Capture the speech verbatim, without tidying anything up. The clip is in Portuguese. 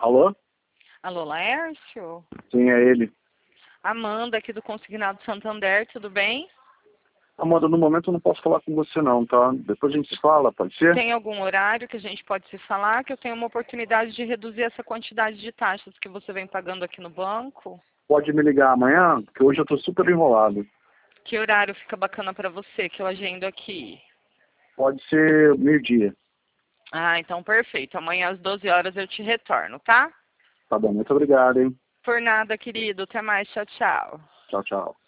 Alô? Alô, Laércio? Sim, é ele. Amanda, aqui do Consignado Santander, tudo bem? Amanda, no momento eu não posso falar com você não, tá? Depois a gente se fala, pode ser? Tem algum horário que a gente pode se falar, que eu tenho uma oportunidade de reduzir essa quantidade de taxas que você vem pagando aqui no banco? Pode me ligar amanhã, porque hoje eu tô super enrolado. Que horário fica bacana para você, que eu agendo aqui? Pode ser meio-dia. Ah, então perfeito. Amanhã às doze horas eu te retorno, tá? Tá bom, muito obrigado, hein? Por nada, querido. Até mais. Tchau, tchau. Tchau, tchau.